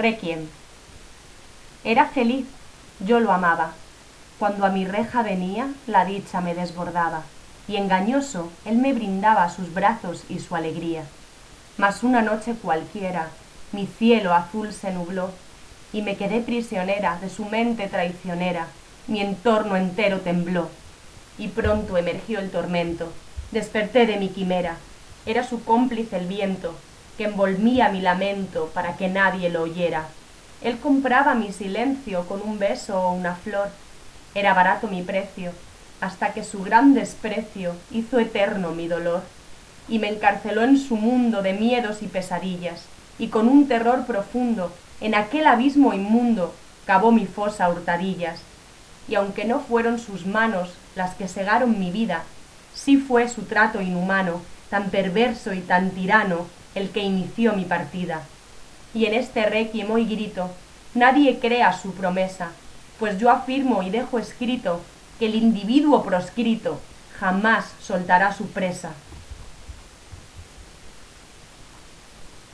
Requiem. Era feliz, yo lo amaba. Cuando a mi reja venía, la dicha me desbordaba, y engañoso él me brindaba sus brazos y su alegría. Mas una noche cualquiera, mi cielo azul se nubló, y me quedé prisionera de su mente traicionera, mi entorno entero tembló, y pronto emergió el tormento, desperté de mi quimera, era su cómplice el viento, que envolvía mi lamento para que nadie lo oyera. Él compraba mi silencio con un beso o una flor, era barato mi precio, hasta que su gran desprecio hizo eterno mi dolor, y me encarceló en su mundo de miedos y pesadillas, y con un terror profundo, en aquel abismo inmundo, cavó mi fosa a hurtadillas. Y aunque no fueron sus manos las que cegaron mi vida, sí fue su trato inhumano, tan perverso y tan tirano, el que inició mi partida. Y en este requiem hoy grito, nadie crea su promesa, pues yo afirmo y dejo escrito que el individuo proscrito jamás soltará su presa.